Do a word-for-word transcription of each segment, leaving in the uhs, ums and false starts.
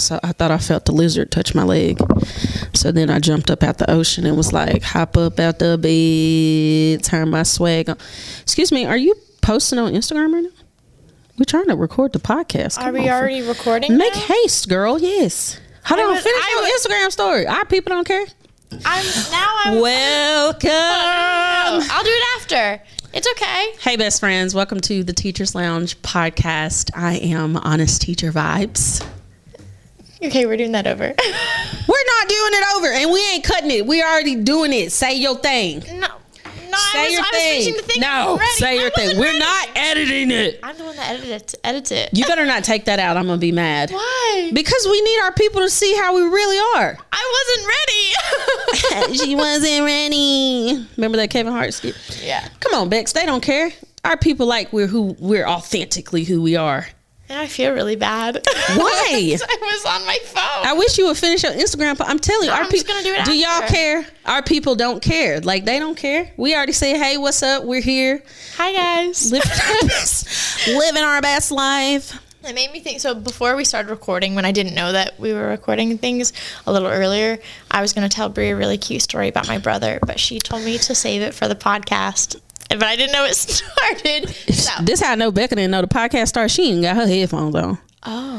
saw, I thought I felt the lizard touch my leg. So then I jumped up out the ocean and was like, hop up out the bed, turn my swag on. Excuse me, are you posting on Instagram right now? We're trying to record the podcast. Come Are we on, already for, recording Make now? haste, girl. Yes. Hold I on, would, finish I your would, Instagram story. Our people don't care. I'm now I'm Welcome. Oh, no, no. I'll do it after. It's okay. Hey, best friends. Welcome to the Teachers Lounge podcast. I am Honest Teacher Vibes. Okay, we're doing that over. We're not doing it over, and we ain't cutting it. We already doing it. Say your thing. No. No, say I was, your I thing. was the thing. No, say your thing. We're ready. not editing it. I'm the one that edited it. Edits it. You better not take that out. I'm gonna be mad. Why? Because we need our people to see how we really are. I wasn't ready. She wasn't ready. Remember that Kevin Hart skit? Yeah. Come on, Bex. They don't care. Our people like we're who we're authentically who we are. And I feel really bad. Why? I was on my phone. I wish you would finish your Instagram. I'm telling you, no, our I'm just gonna do it. Do after. y'all care? Our people don't care. Like they don't care. We already say, "Hey, what's up? We're here." Hi guys. Living our best, living our best life. It made me think. So before we started recording, when I didn't know that we were recording things a little earlier, I was gonna tell Brie a really cute story about my brother, but she told me to save it for the podcast. But I didn't know it started. So. This how I know Becca didn't know the podcast started. She ain't got her headphones on. Oh.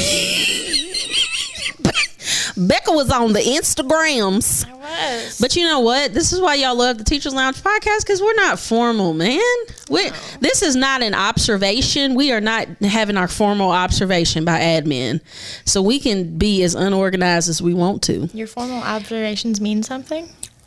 Becca was on the Instagrams. I was. But you know what? This is why y'all love the Teachers Lounge podcast, because we're not formal, man. We no. This is not an observation. We are not having our formal observation by admin. So we can be as unorganized as we want to. Your formal observations mean something?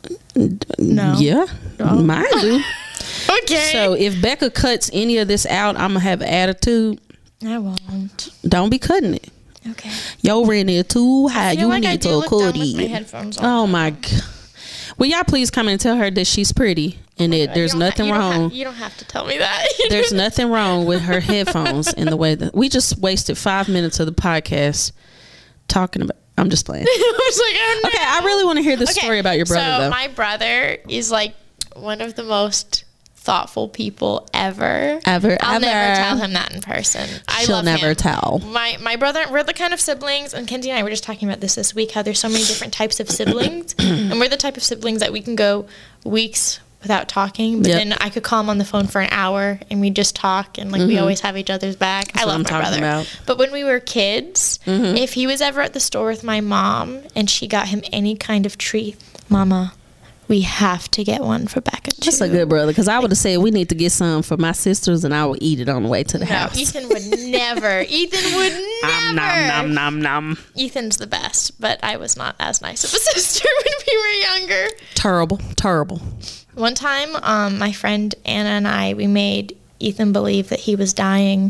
No. Yeah. Oh. Mine do. Okay. So if Becca cuts any of this out, I'm going to have attitude. I won't. Don't be cutting it. Okay. Your rent is too high. You like need to cut it. My headphones on. Oh my God. Will y'all please come and tell her that she's pretty and that there's nothing ha- you wrong. Don't have, you don't have to tell me that. There's nothing wrong with her headphones in the way that we just wasted five minutes of the podcast talking about. I'm just playing. I was like, oh no. Okay, I really want to hear this okay, story about your brother so though. My brother is like one of the most thoughtful people ever. Ever, I'll ever. never tell him that in person. I She'll love never him. tell. My my brother, we're the kind of siblings, and Kenzie and I were just talking about this this week, how there's so many different types of siblings, and we're the type of siblings that we can go weeks without talking, but yep. then I could call him on the phone for an hour, and we just talk, and like mm-hmm. we always have each other's back. That's I love what I'm my brother. About. But when we were kids, mm-hmm. if he was ever at the store with my mom, and she got him any kind of treat, Mama, we have to get one for Becca too. That's a good brother, because I would have said we need to get some for my sisters, and I would eat it on the way to the no, house. Ethan would never. Ethan would never. Um, nom, nom, nom, nom. Ethan's the best, but I was not as nice of a sister when we were younger. Terrible, terrible. One time, um, my friend Anna and I, we made Ethan believe that he was dying.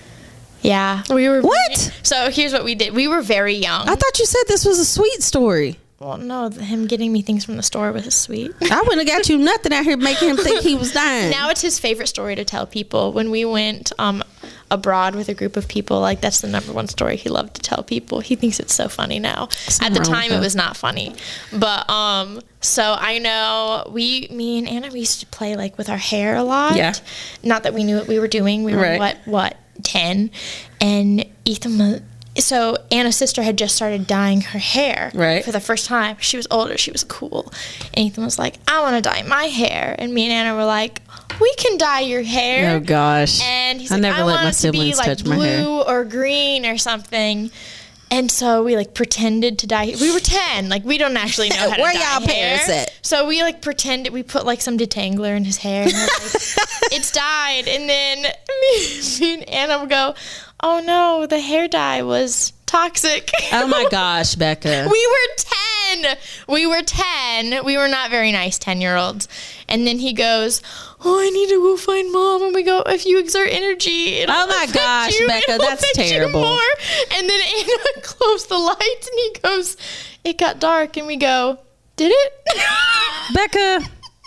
Yeah. We were. What? So here's what we did. We were very young. I thought you said this was a sweet story. Well, no, him getting me things from the store was sweet. I wouldn't have got you nothing out here making him think he was dying. Now it's his favorite story to tell people. When we went um, abroad with a group of people, like that's the number one story he loved to tell people. He thinks it's so funny now. Something At the time, it was not funny. But um, so I know we, me and Anna, we used to play like with our hair a lot. Yeah. Not that we knew what we were doing. We were right. what what ten, and Ethan was. So Anna's sister had just started dyeing her hair right. for the first time. She was older. She was cool. And Ethan was like, I want to dye my hair. And me and Anna were like, we can dye your hair. Oh, gosh. And he's I like, never I let want my it to be siblings like touch my hair. blue or green or something. And so we like pretended to dye. We were ten. Like we don't actually know how to Where dye y'all hair. parents at? So we like pretended. We put like some detangler in his hair. And we're like, it's dyed. And then me, me and Anna would go, oh no, the hair dye was toxic. Oh my gosh, Becca. We were ten. We were ten. We were not very nice ten-year-olds. And then he goes, oh, I need to go find Mom. And we go, if you exert energy, it'll oh my gosh, you, Becca, that's terrible. And then Anna closed the lights and he goes, it got dark. And we go, did it? Becca.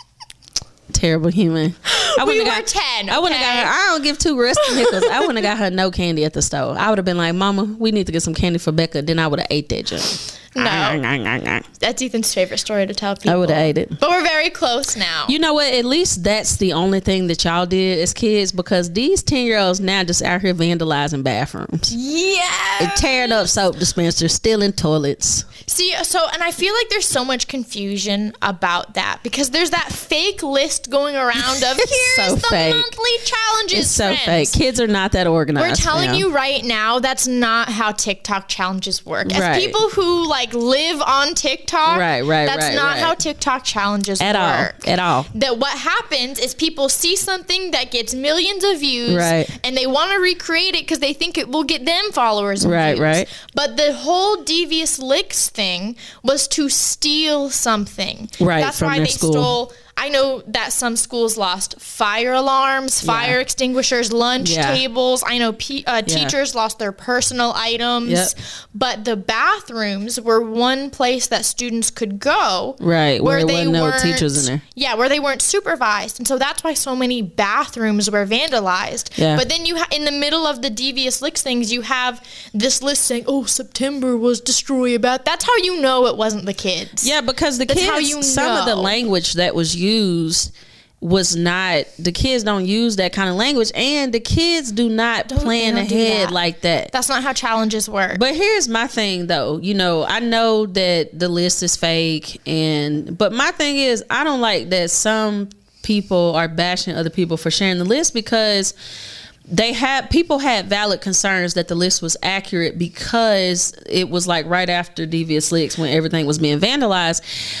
Terrible human. I we were got, ten. I wouldn't okay? have got her. I don't give two rusty nickels. I wouldn't have got her no candy at the store. I would have been like, Mama, we need to get some candy for Becca. Then I would have ate that junk. No. That's Ethan's favorite story to tell people. I would have ate it. But we're very close now. You know what? At least that's the only thing that y'all did as kids, because these ten-year-olds now just out here vandalizing bathrooms. Yeah. And tearing up soap dispensers, stealing toilets. See, so, and I feel like there's so much confusion about that, because there's that fake list going around of here's so the fake. monthly challenges. It's so friends. fake. Kids are not that organized. We're telling now. you right now, that's not how TikTok challenges work. As Right. people who like live on TikTok, Right, right, that's right, not right. how TikTok challenges At work. all. At all. That what happens is people see something that gets millions of views, Right. and they want to recreate it because they think it will get them followers and Right, views. right. But the whole Devious Licks thing was to steal something. Right, That's from why their they school. stole. I know that some schools lost fire alarms, fire Yeah. extinguishers, lunch Yeah. tables. I know pe- uh, Yeah. teachers lost their personal items. Yep. But the bathrooms were one place that students could go. Right, where there wasn't no weren't- teachers in there. Yeah, where they weren't supervised. And so that's why so many bathrooms were vandalized. Yeah. But then you ha- in the middle of the Devious Licks things, you have this list saying, oh, September was destroy about. That's how you know it wasn't the kids. Yeah, because the That's kids, how you some of the know. language that was used was not, the kids don't use that kind of language, and the kids do not Don't- plan they don't do ahead that. like that. That's not how challenges work. But here's my thing though, you know, I know that the list is fake, and but my thing is I don't like that some people are bashing other people for sharing the list, because they had people had valid concerns that the list was accurate, because it was like right after Devious Licks when everything was being vandalized,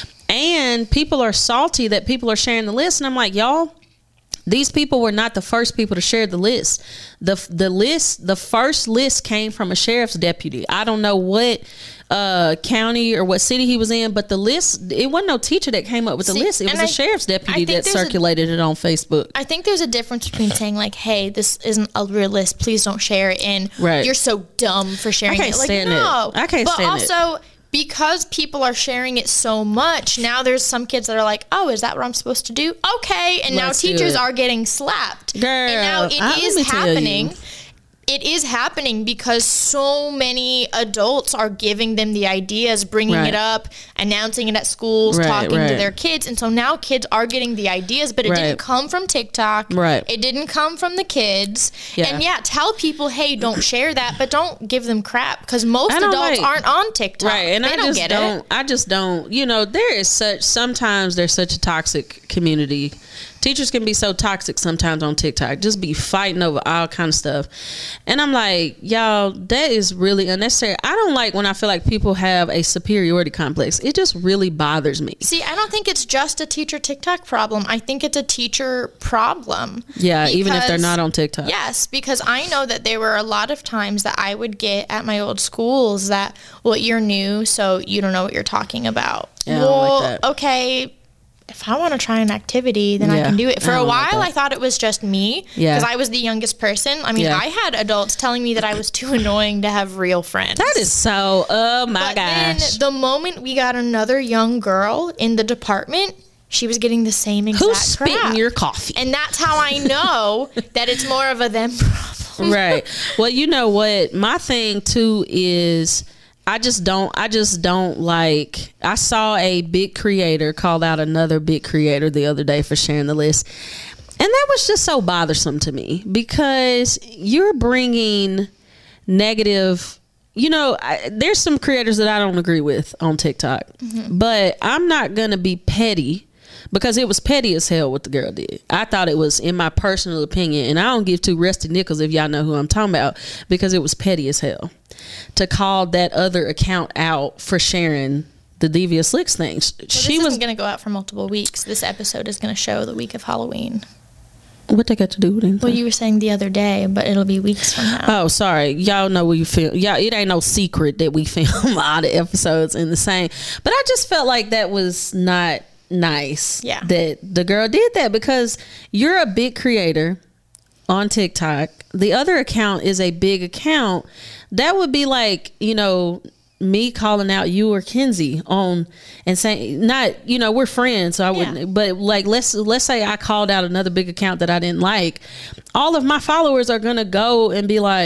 and people are salty that people are sharing the list, and I'm like, y'all, these people were not the first people to share the list. The the list, the first list came from a sheriff's deputy. I don't know what uh, county or what city he was in, but the list, it wasn't no teacher that came up with the See, list. It was and a I- sheriff's I deputy think that there's a- circulated it on Facebook. I think there's a difference between saying like, "Hey, this isn't a real list. Please don't share it," and Right. "You're so dumb for sharing I can't it." Like, stand no, it. I can't but stand it. also, because people are sharing it so much, now there's some kids that are like, "Oh, is that what I'm supposed to do?" Okay, and now Let's do teachers it. are getting slapped. Girl, and now it I- let is me tell happening. you. It is happening because so many adults are giving them the ideas, bringing Right. it up, announcing it at schools, Right, talking to right. their kids. And so now kids are getting the ideas, but it Right. didn't come from TikTok. Right. It didn't come from the kids. Yeah. And yeah, tell people, hey, don't share that, but don't give them crap, because most I don't adults like- aren't on TikTok. Right, and they I don't just get don't. it. I just don't. You know, there is such. Sometimes there's such a toxic community. Teachers can be so toxic sometimes on TikTok. Just be fighting over all kind of stuff, and I'm like, y'all, that is really unnecessary. I don't like when I feel like people have a superiority complex. It just really bothers me. See, I don't think it's just a teacher TikTok problem. I think it's a teacher problem. Yeah, even if they're Because- not on TikTok. Yes, because I know that there were a lot of times that I would get at my old schools that, well, you're new, so you don't know what you're talking about. Yeah, I don't well, like that. okay, if I want to try an activity, then I Yeah, can do it. For I a don't like while, that. I thought it was just me Yeah. because I was the youngest person. I mean, Yeah. I had adults telling me that I was too annoying to have real friends. That is so. Oh my But gosh. then the moment we got another young girl in the department, she was getting the same exact Who's spitting crap. your coffee? And that's how I know that it's more of a them problem. Right. Well, you know what? My thing too is I just don't I just don't like I saw a big creator call out another big creator the other day for sharing the list. And that was just so bothersome to me, because you're bringing negative, you know, I, there's some creators that I don't agree with on TikTok, Mm-hmm. but I'm not going to be petty, because it was petty as hell what the girl did. I thought it was, in my personal opinion, and I don't give two rusty nickels if y'all know who I'm talking about, because it was petty as hell to call that other account out for sharing the Devious Licks things. Well, she this was isn't going to go out for multiple weeks. This episode is going to show the week of Halloween. what they got to do with anything? Well, you were saying the other day, but it'll be weeks from now. Oh, sorry. Y'all know we film. Y'all, it ain't no secret that we film all the episodes in the same. But I just felt like that was not nice. Yeah. That the girl did that, because you're a big creator on TikTok. The other account is a big account. That would be like, you know, me calling out you or Kenzie on and saying, not, you know, we're friends, so I wouldn't, Yeah. but like, let's, let's say I called out another big account that I didn't like. All of my followers are going to go and be like,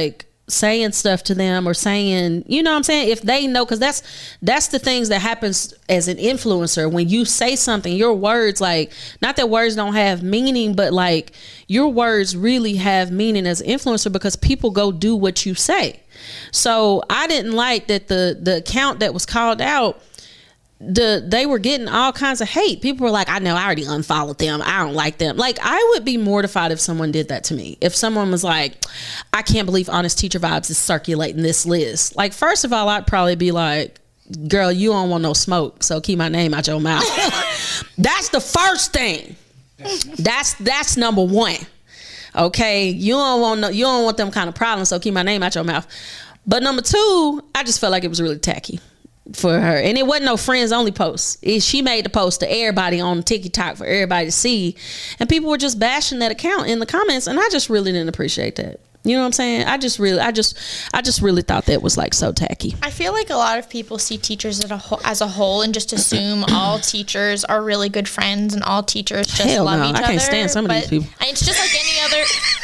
saying stuff to them or saying, you know what I'm saying, if they know, because that's that's the things that happens as an influencer. When you say something, your words, like, not that words don't have meaning, but like your words really have meaning as an influencer, because people go do what you say. So I didn't like that the the account that was called out, the they were getting all kinds of hate. People were like, I know, I already unfollowed them, I don't like them. Like, I would be mortified if someone did that to me. If someone was like, I can't believe Honest Teacher Vibes is circulating this list. Like, first of all, I'd probably be like, girl, you don't want no smoke, so keep my name out your mouth. That's the first thing. That's that's number one. Okay, you don't want no, you don't want them kind of problems, so keep my name out your mouth. But number two, I just felt like it was really tacky for her, and it wasn't no friends only post. It, she made the post to everybody on TikTok for everybody to see, and people were just bashing that account in the comments, and I just really didn't appreciate that. You know what I'm saying? I just really, I just, I just really thought that was like so tacky. I feel like a lot of people see teachers as a whole, as a whole and just assume all teachers are really good friends and all teachers just Hell love no, each I other. can't stand some of these people. It's just like any other.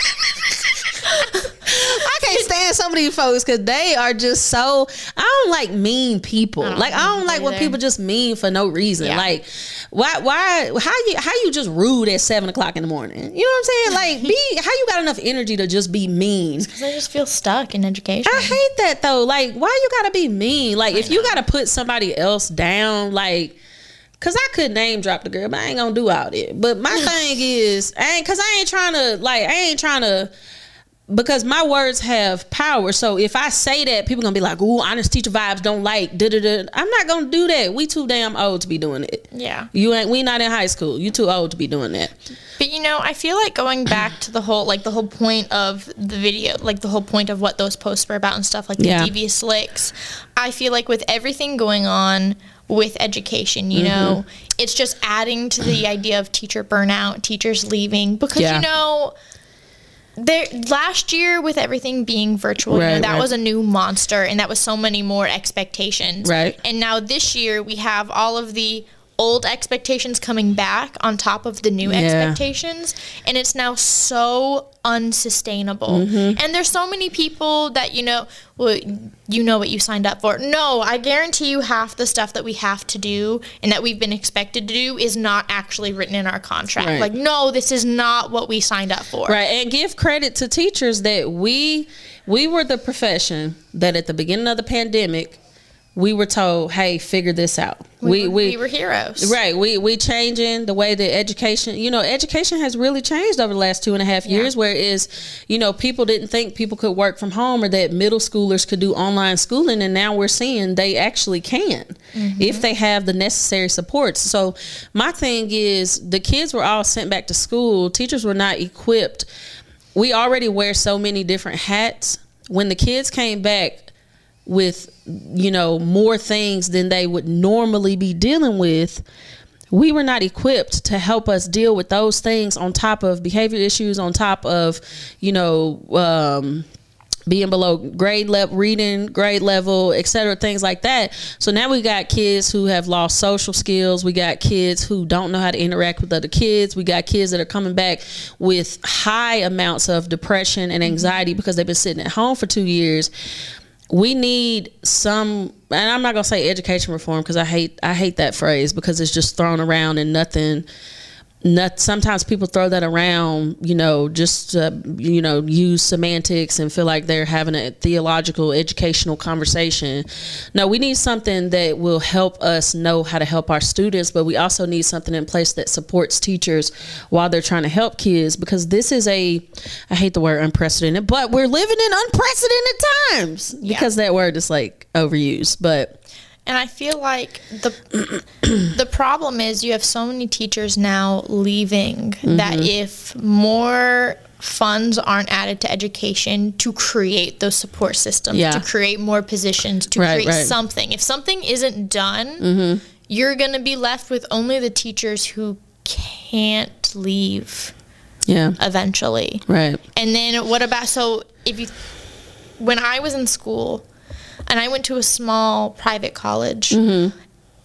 I can't stand some of these folks because they are just so, I don't like mean people. I like, I don't like when people just mean for no reason. Yeah. Like, why, why, how you, how you just rude at seven o'clock in the morning? You know what I'm saying? Like, be, how you got enough energy to just be mean? Because I just feel stuck in education. I hate that though. Like, why you gotta be mean? Like, I if know. you gotta put somebody else down, like, cause I could name drop the girl, but I ain't gonna do all that. But my thing is, I ain't, cause I ain't trying to, like, I ain't trying to, because my words have power. So if I say that, people gonna be like, ooh, Honest Teacher Vibes don't like da da da. I'm not gonna do that. We too damn old to be doing it. Yeah. You ain't, we not in high school. You too old to be doing that. But you know, I feel like going back to the whole, like the whole point of the video, like the whole point of what those posts were about and stuff, like the yeah. devious licks. I feel like with everything going on with education, you mm-hmm. know, it's just adding to the idea of teacher burnout, teachers leaving, because yeah. you know, there last year with everything being virtual, right, you know, that right. was a new monster, and that was so many more expectations. Right. And now this year we have all of the old expectations coming back on top of the new yeah. expectations, and it's now so unsustainable. Mm-hmm. And there's so many people that, you know, well, you know what you signed up for. No, I guarantee you half the stuff that we have to do and that we've been expected to do is not actually written in our contract. Right. Like, no, this is not what we signed up for. Right. And give credit to teachers that we we were the profession that at the beginning of the pandemic, we were told, hey, figure this out. We, we, we, we were heroes. Right. We we changing the way that education, you know, education has really changed over the last two and a half years, yeah. whereas, you know, people didn't think people could work from home or that middle schoolers could do online schooling. And now we're seeing they actually can mm-hmm. if they have the necessary supports. So my thing is, the kids were all sent back to school. Teachers were not equipped. We already wear so many different hats. When the kids came back with, you know, more things than they would normally be dealing with, we were not equipped to help us deal with those things on top of behavior issues, on top of, you know, um, being below grade level, reading grade level, et cetera, things like that. So now we got kids who have lost social skills. We got kids who don't know how to interact with other kids. We got kids that are coming back with high amounts of depression and anxiety because they've been sitting at home for two years. We need some, and I'm not gonna say education reform because I hate I hate that phrase because it's just thrown around and nothing. Not, sometimes people throw that around, you know, just uh, you know, use semantics and feel like they're having a theological, educational conversation. No, we need something that will help us know how to help our students, but we also need something in place that supports teachers while they're trying to help kids, because this is a, I hate the word unprecedented, but we're living in unprecedented times because yeah. that word is like overused, but. And I feel like the the problem is you have so many teachers now leaving mm-hmm. that if more funds aren't added to education to create those support systems, yeah. to create more positions, to right, create right. something. If something isn't done, mm-hmm. you're going to be left with only the teachers who can't leave yeah. eventually. Right. And then what about, so if you, when I was in school, and I went to a small private college. Mm-hmm.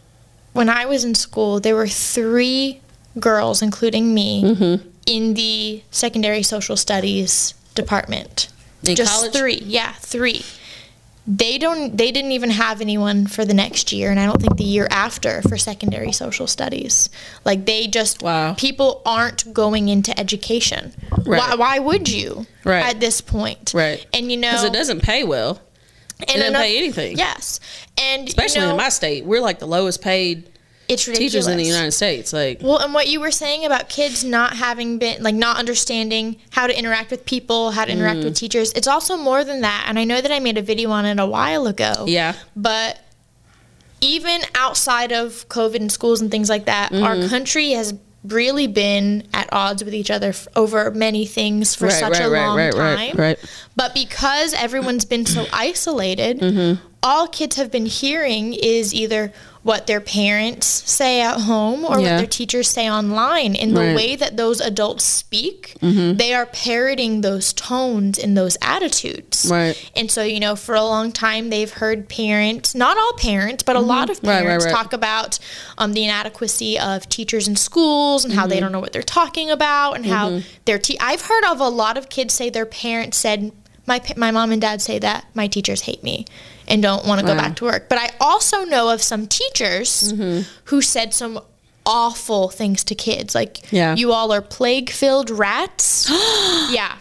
When I was in school, there were three girls, including me, mm-hmm. in the secondary social studies department. In just college? three. Yeah, three. They don't. They didn't even have anyone for the next year, and I don't think the year after for secondary social studies. Like they just Wow. people aren't going into education. Right. Why? Why would you? Right. At this point. Right. And you know, Because it doesn't pay well. It doesn't enough- pay anything. Yes, and Especially you know, in my state. We're like the lowest paid it's ridiculous. teachers in the United States. Like, Well, and what you were saying about kids not having been, like, not understanding how to interact with people, how to interact Mm. with teachers, it's also more than that. And I know that I made a video on it a while ago. yeah. But even outside of COVID and schools and things like that, Mm-hmm. our country has really been at odds with each other f- over many things for Right, such right, a right, long right, time. right, right. But because everyone's been so isolated, Mm-hmm. all kids have been hearing is either what their parents say at home or Yeah. what their teachers say online. In the Right. way that those adults speak, Mm-hmm. they are parroting those tones and those attitudes. Right. And so, you know, for a long time, they've heard parents, not all parents, but a lot of Mm-hmm. Right, right, parents right. talk about um, the inadequacy of teachers in schools and how Mm-hmm. they don't know what they're talking about and how their te- I've heard of a lot of kids say their parents said, my, pa- my mom and dad say that my teachers hate me and don't want to go Wow. back to work. But I also know of some teachers Mm-hmm. who said some awful things to kids. Like, Yeah. you all are plague-filled rats. Yeah.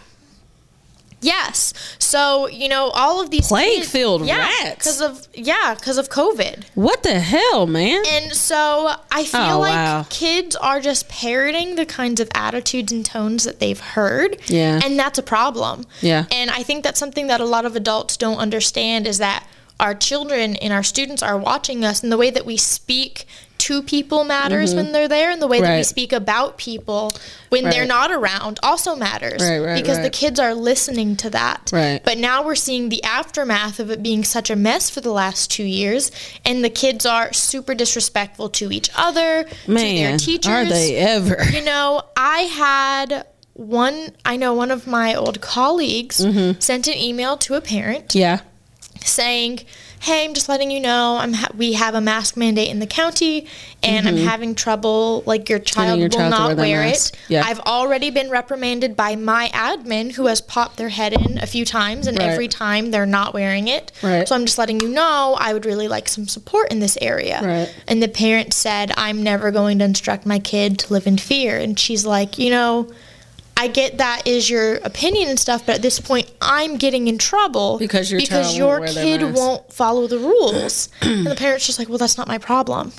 Yes. So, you know, all of these Plague-filled kids, yeah, rats? because of yeah, because of COVID. What the hell, man? And so I feel Oh, like wow. kids are just parroting the kinds of attitudes and tones that they've heard. Yeah. And that's a problem. Yeah. And I think that's something that a lot of adults don't understand is that our children and our students are watching us, and the way that we speak to people matters when they're there, and the way that we Right. speak about people when they're Right. not around also matters. Right, right, because the right. kids are listening to that. Right. But now we're seeing the aftermath of it being such a mess for the last two years, and the kids are super disrespectful to each other, to their Man, teachers. are they ever? You know, I had one, I know one of my old colleagues sent an email to a parent Yeah. saying, hey, I'm just letting you know I'm ha- we have a mask mandate in the county, and I'm having trouble, like, your child your will child to not wear that wear mask. it. Yeah. I've already been reprimanded by my admin, who has popped their head in a few times, and Right. every time they're not wearing it. Right. So I'm just letting you know I would really like some support in this area. Right. And the parent said, I'm never going to instruct my kid to live in fear. And she's like, you know, I get that is your opinion and stuff, but at this point, I'm getting in trouble Because your because child your won't wear their kid mask. won't follow the rules. And the parent's just like, well, that's not my problem.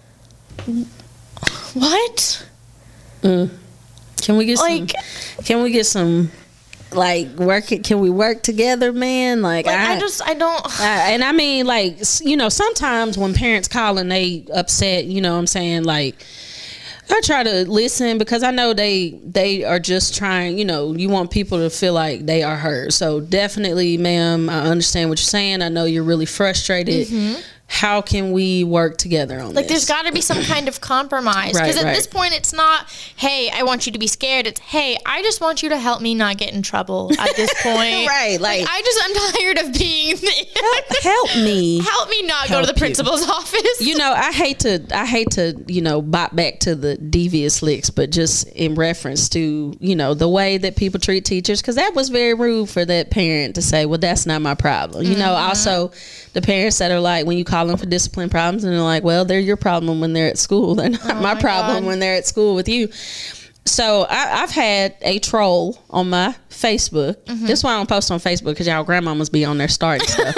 What? Can we get Like- some? Can we get some? Like work it? Can we work together, man? Like, Like, I, just, I don't. I, and I mean, like, s- you know, sometimes when parents call and they upset, you know what I'm saying? Like, I try to listen because I know they they are just trying, you know, you want people to feel like they are heard. So definitely, ma'am, I understand what you're saying. I know you're really frustrated. How can we work together on Like, this? there's got to be some kind of compromise. Right, Because at right. this point, it's not, hey, I want you to be scared. It's, hey, I just want you to help me not get in trouble at this point. Right, like- I just, I'm tired of being, Help me. help me not go to Help the you. principal's office. You know, I hate to, I hate to, you know, bop back to the devious licks, but just in reference to, you know, the way that people treat teachers, because that was very rude for that parent to say, well, that's not my problem. You know, also the parents that are like, when you call them for discipline problems, and they're like, well, they're your problem when they're at school. They're not my, my problem God. when they're at school with you. So I, I've had a troll on my Facebook. Mm-hmm. This is why I don't post on Facebook, because y'all grandmamas be on there starting stuff.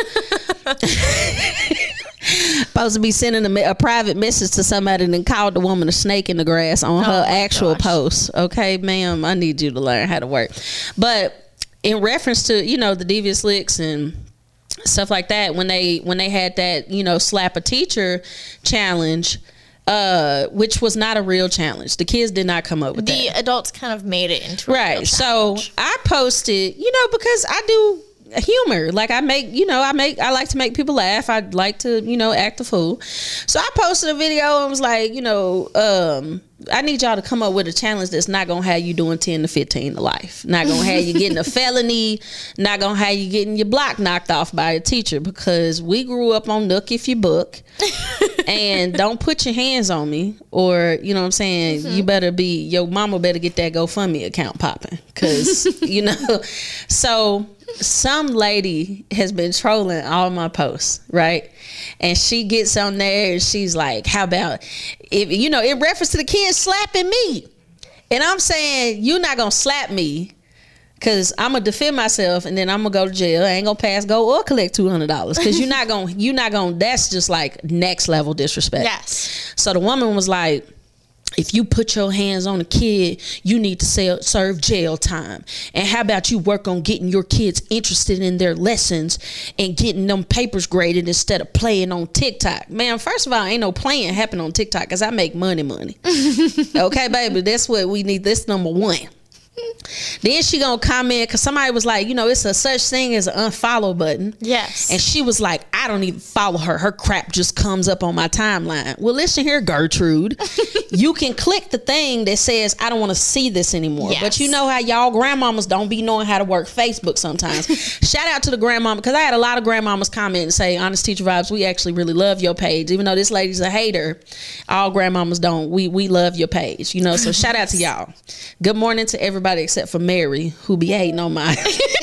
Supposed to be sending a, me- a private message to somebody and then called the woman a snake in the grass on her my actual gosh. post. Okay, ma'am, I need you to learn how to work. But in reference to, you know, the devious licks and stuff like that, when they when they had that, you know, slap a teacher challenge, uh, which was not a real challenge. The kids did not come up with the that. adults kind of made it into a real Right. So challenge. I posted, you know, because I do humor. Like, I make, you know, I make, I like to make people laugh. I like to, you know, act a fool. So I posted a video and was like, you know, um, I need y'all to come up with a challenge that's not gonna have you doing ten to fifteen to life. Not gonna have you getting a felony. Not gonna have you getting your block knocked off by a teacher, because we grew up on Nook if you book. And don't put your hands on me, or, you know what I'm saying, Mm-hmm. you better be, your mama better get that GoFundMe account popping, because, you know. So some lady has been trolling all my posts, right? And she gets on there and she's like, how about, if you know, in reference to the kids slapping me. And I'm saying, you're not going to slap me because I'm going to defend myself and then I'm going to go to jail. I ain't going to pass go or collect two hundred dollars because you're not going, you're not going, that's just like next level disrespect. Yes. So the woman was like, if you put your hands on a kid, you need to sell, serve jail time. And how about you work on getting your kids interested in their lessons and getting them papers graded instead of playing on TikTok? Man, first of all, ain't no playing happen on TikTok because I make money, money. Okay, baby, that's what we need. That's number one. Then she gonna comment because somebody was like, you know, it's a such thing as an unfollow button. Yes. And she was like, I don't even follow her. Her crap just comes up on my timeline. Well, listen here, Gertrude. You can click the thing that says, I don't want to see this anymore. Yes. But you know how y'all grandmamas don't be knowing how to work Facebook sometimes. Shout out to the grandmama, because I had a lot of grandmamas comment and say, Honest Teacher Vibes, we actually really love your page. Even though this lady's a hater, all grandmamas don't. We we love your page, you know. So shout out to y'all. Good morning to everybody except for Mary, who be hating on my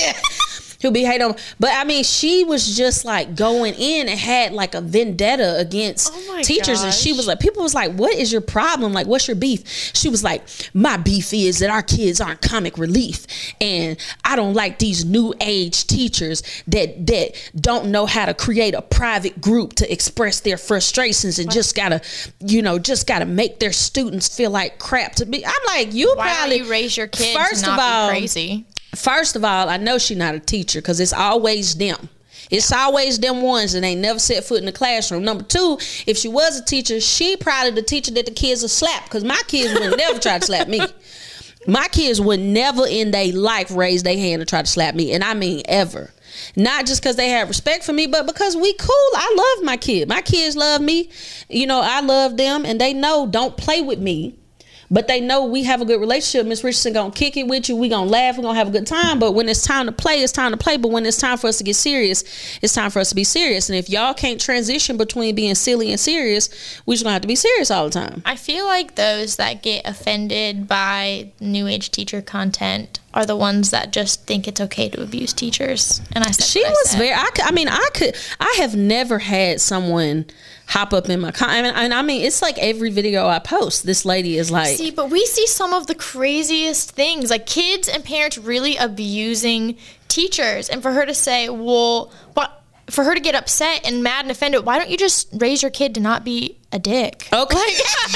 who be hating on. But I mean, she was just like going in and had like a vendetta against oh teachers. gosh. And she was like, people was like, what is your problem? Like, what's your beef? She was like, my beef is that our kids aren't comic relief. And I don't like these new age teachers that that don't know how to create a private group to express their frustrations and just gotta, you know, just gotta make their students feel like crap to be. I'm like, you Why probably don't you raise your kids first to not of all, be crazy? First of all, I know she's not a teacher because it's always them. It's always them ones that ain't never set foot in the classroom. Number two, if she was a teacher, she probably the teacher that the kids will slap, because my kids would never try to slap me. My kids would never in their life raise their hand to try to slap me. And I mean ever. Not just because they have respect for me, but because we cool. I love my kid. My kids love me. You know, I love them, and they know don't play with me. But they know we have a good relationship. Miss Richardson gonna kick it with you. We gonna laugh. We gonna have a good time. But when it's time to play, it's time to play. But when it's time for us to get serious, it's time for us to be serious. And if y'all can't transition between being silly and serious, we just gonna have to be serious all the time. I feel like those that get offended by new age teacher content are the ones that just think it's okay to abuse teachers. And I said she what I was said. very. I, could, I mean, I could. I have never had someone hop up in my con- I mean, and I mean, it's like every video I post, this lady is like. See, but we see some of the craziest things, like kids and parents really abusing teachers, and for her to say, well, what? For her to get upset and mad and offended, why don't you just raise your kid to not be a dick? Okay. Like,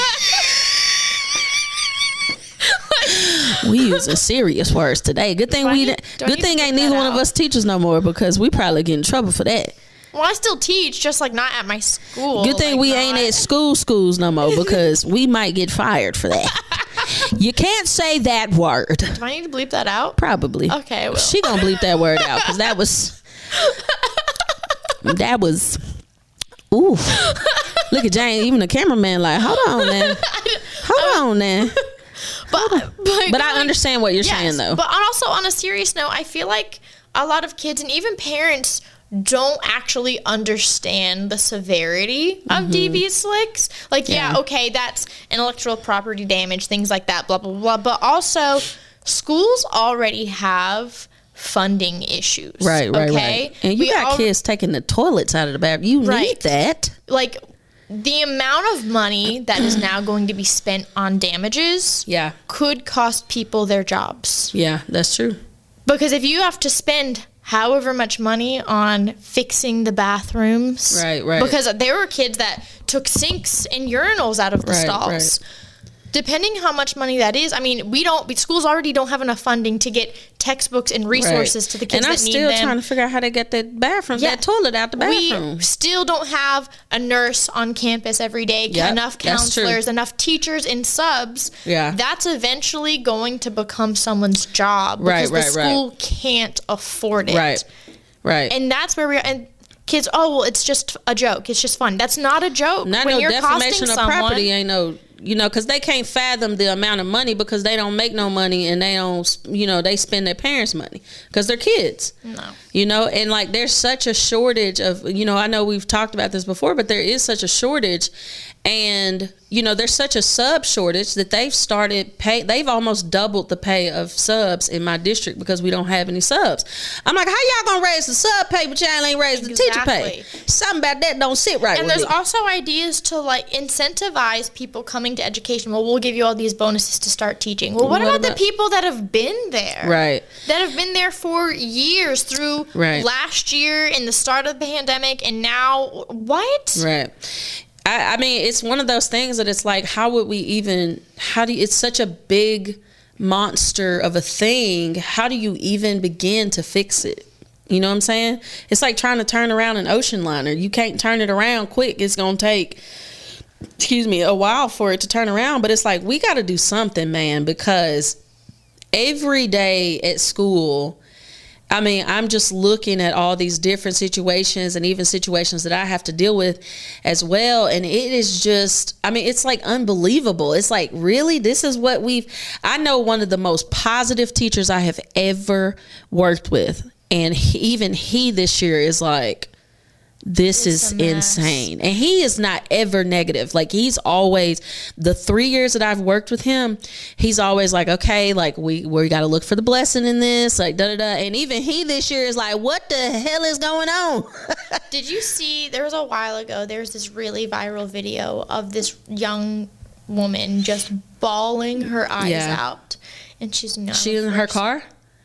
we using serious words today. Good thing Do I we. need- do I Good need thing to ain't put neither that one of out? us teachers no more, because we probably get in trouble for that. well, I still teach, just like not at my school. Good thing like, we not- ain't at school schools no more, because we might get fired for that. You can't say that word. Do I need to bleep that out? Probably. Okay, I will. She gonna bleep that word out, because that was. That was. Ooh. Look at Jane. Even the cameraman like, hold on now. Hold on now. But, but, But I understand what you're yes, saying, though. But also on a serious note, I feel like a lot of kids and even parents don't actually understand the severity of devious slicks. Like, yeah. Yeah. okay, that's intellectual property damage, things like that, blah, blah, blah. But also, schools already have funding issues. Right, right, okay? right. And you We got al- kids taking the toilets out of the bathroom. You Right. need that. Like, the amount of money that is now going to be spent on damages Yeah. could cost people their jobs. Yeah, that's true. Because if you have to spend however much money on fixing the bathrooms. Right, right. Because there were kids that took sinks and urinals out of the Right, stalls. right. Depending how much money that is, I mean, we don't, schools already don't have enough funding to get textbooks and resources Right. to the kids and I'm that need still them. trying to figure out how to get that bathroom, Yeah. that toilet out the bathroom. We still don't have a nurse on campus every day, Yep, enough that's true. counselors, enough teachers and subs. Yeah. That's eventually going to become someone's job Right, because right, the right. school can't afford it. Right, right. And that's where we are. And kids, oh, well, it's just a joke. It's just fun. That's not a joke. Not when no you're defamation costing of someone, property ain't no, you know, because they can't fathom the amount of money, because they don't make no money, and they don't, you know, they spend their parents' money because they're kids. No. You know, and like there's such a shortage of, you know, I know we've talked about this before, but there is such a shortage And, you know, there's such a sub shortage that they've started pay. They've almost doubled the pay of subs in my district because we don't have any subs. I'm like, how y'all gonna raise the sub pay, but y'all ain't raise the Exactly. teacher pay? Something about that don't sit right And with there's me. also ideas to like incentivize people coming to education. Well, we'll give you all these bonuses to start teaching. Well, what, What about, about- the people that have been there? Right. That have been there for years through Right. last year and the start of the pandemic and now what? Right. I, I mean, it's one of those things that it's like, how would we even, how do you, it's such a big monster of a thing. How do you even begin to fix it? You know what I'm saying? It's like trying to turn around an ocean liner. You can't turn it around quick. It's going to take, excuse me, a while for it to turn around. But it's like, we got to do something, man, because every day at school, I mean, I'm just looking at all these different situations and even situations that I have to deal with as well. And it is just, I mean, it's like unbelievable. It's like, really? This is what we've, I know one of the most positive teachers I have ever worked with. And he, even he this year is like, this It's is a mess. insane. And he is not ever negative. Like, he's always, the three years that I've worked with him, he's always like, okay, like we we got to look for the blessing in this, like da da da. And even he this year is like, what the hell is going on? Did you see, there was a while ago, there was this really viral video of this young woman just bawling her eyes Yeah. out. And she's not. She in her car?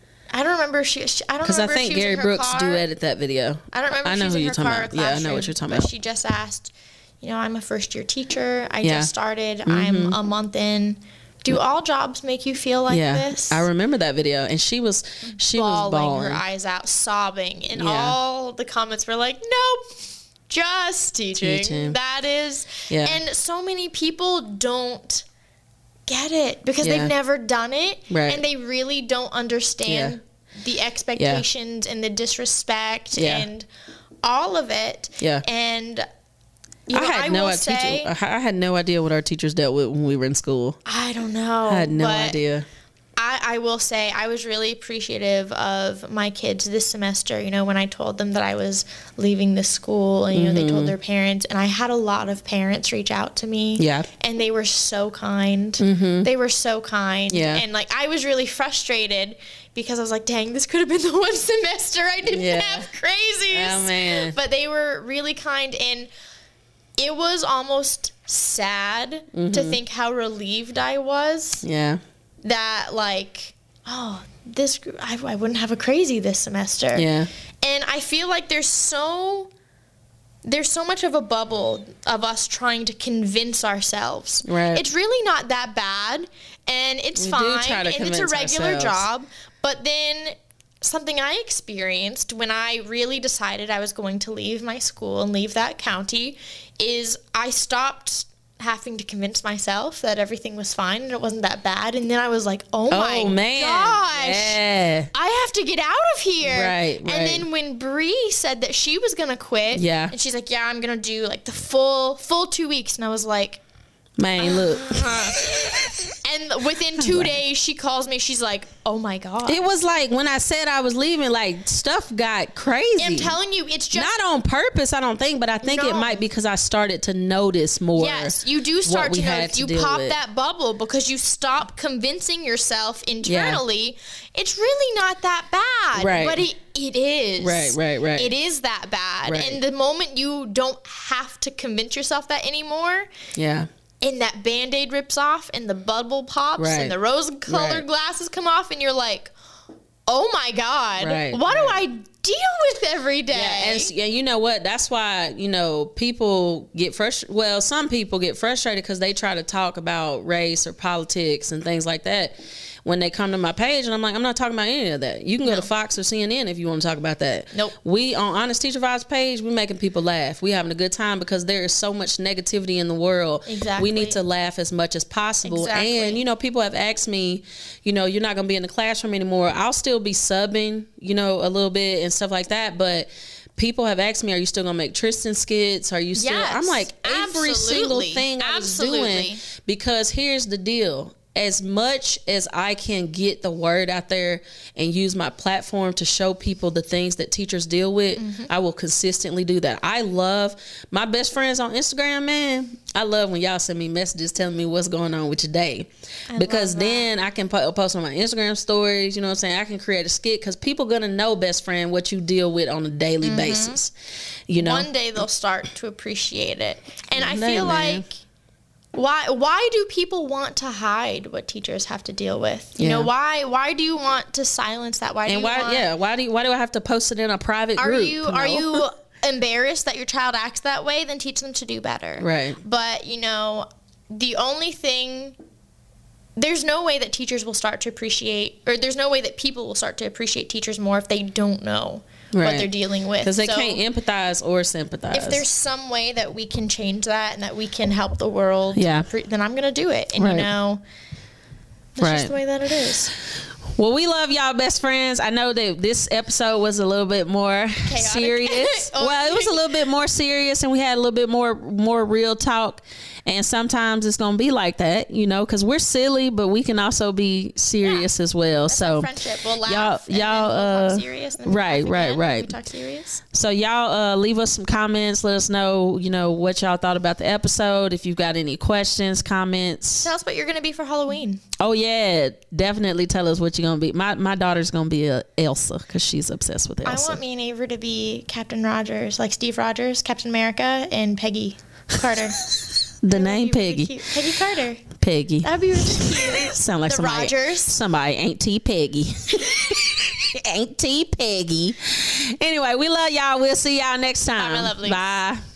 I don't remember if she, she I don't Because I remember if think she was Gary in her Brooks car. do edit that video. I don't remember I if know she was who in you're her talking car or about. Yeah, I know what classroom, you're talking but about. she just asked, you know, I'm a first year teacher. I Yeah. just started. I'm a month in. Do all jobs make you feel like yeah, this? I remember that video, and she was she bawling, was bawling. her eyes out, sobbing, and Yeah. all the comments were like, "Nope, just teaching." Teaching. That is, Yeah. and so many people don't get it because Yeah. they've never done it, Right. and they really don't understand the expectations and the disrespect Yeah. and all of it. Yeah. And you know, I had I no will idea. say, I had no idea what our teachers dealt with when we were in school. I don't know. I had no but idea. I, I will say I was really appreciative of my kids this semester, you know, when I told them that I was leaving the school and, you know, they told their parents. And I had a lot of parents reach out to me. Yeah. And they were so kind. They were so kind. Yeah. And, like, I was really frustrated because I was like, dang, this could have been the one semester I didn't Yeah. have crazies. Oh, man. But they were really kind. And it was almost sad Mm-hmm. to think how relieved I was Yeah. that like, oh, this gr- I, I wouldn't have a crazy this semester. Yeah. And I feel like there's so there's so much of a bubble of us trying to convince ourselves. Right. It's really not that bad, and it's We do fine, try to and it's a convince regular ourselves. job. But then something I experienced when I really decided I was going to leave my school and leave that county is I stopped having to convince myself that everything was fine and it wasn't that bad. And then I was like, oh my Oh man. gosh, Yeah. I have to get out of here. Right, right. And then when Bree said that she was going to quit, Yeah. and she's like, yeah, I'm going to do like the full, full two weeks. And I was like, Man, look. and within two days, she calls me. She's like, oh my God. It was like when I said I was leaving, like stuff got crazy. I'm telling you, it's just. Not on purpose, I don't think, but I think it No. might because I started to notice more. Yes, you do start we to had notice. to You deal pop with. that bubble because you stop convincing yourself internally. It's really not that bad. Right. But it, it is. Right, right, right. It is that bad. Right. And the moment you don't have to convince yourself that anymore, Yeah. and that Band-Aid rips off and the bubble pops Right. and the rose-colored Right. glasses come off and you're like, oh my God, Right, what right. do I deal with every day? Yeah, and s- yeah, you know what? That's why, you know, people get frustrated. Well, some people get frustrated because they try to talk about race or politics and things like that when they come to my page. And I'm like, I'm not talking about any of that. You can go to Fox or C N N if you want to talk about that. Nope. We, on Honest Teacher Vibes page, we're making people laugh. We having a good time because there is so much negativity in the world. Exactly. We need to laugh as much as possible. Exactly. And, you know, people have asked me, you know, you're not going to be in the classroom anymore. I'll still be subbing, you know, a little bit and stuff like that. But people have asked me, are you still going to make Tristan skits? Are you still? Yes, I'm like, every single absolutely. thing I was Absolutely. doing. Because here's the deal. as much as I can get the word out there and use my platform to show people the things that teachers deal with, mm-hmm. I will consistently do that. I love my best friends on Instagram, man. I love when y'all send me messages telling me what's going on with your day. I because then I can po- post on my Instagram stories, you know what I'm saying? I can create a skit because people going to know, best friend, what you deal with on a daily mm-hmm. basis. You know? One day they'll start to appreciate it. And One I day, feel man. like Why why do people want to hide what teachers have to deal with? You yeah. know, why why do you want to silence that? Why do and you why want, yeah, why do you, why do I have to post it in a private are group? You, are you are you embarrassed that your child acts that way? Then teach them to do better. Right. But, you know, the only thing there's no way that teachers will start to appreciate or there's no way that people will start to appreciate teachers more if they don't know right. what they're dealing with. Because they so can't empathize or sympathize. If there's some way that we can change that and that we can help the world, yeah. then I'm going to do it. And, right. you know, that's right. just the way that it is. Well, we love y'all, best friends. I know that this episode was a little bit more Chaotic. serious. oh, well, it was a little bit more serious, and we had a little bit more more real talk. And sometimes it's gonna be like that, you know, because we're silly, but we can also be serious yeah. as well. That's so friendship. We'll laugh. Y'all, y'all, we'll uh, talk serious, and right, we'll right, right. We talk serious. So y'all, uh, leave us some comments. Let us know, you know, what y'all thought about the episode. If you've got any questions, comments, tell us what you're gonna be for Halloween. Oh yeah, definitely tell us what you're gonna be. My my daughter's gonna be a Elsa because she's obsessed with Elsa. I want me and Avery to be Captain Rogers, like Steve Rogers, Captain America, and Peggy Carter. The name Peggy. Really Peggy Carter. Peggy. That'd be really cute. Sound like the somebody. Rogers. Somebody Auntie Peggy. Auntie Peggy. Anyway, we love y'all. We'll see y'all next time. Bye, my lovelies. Bye.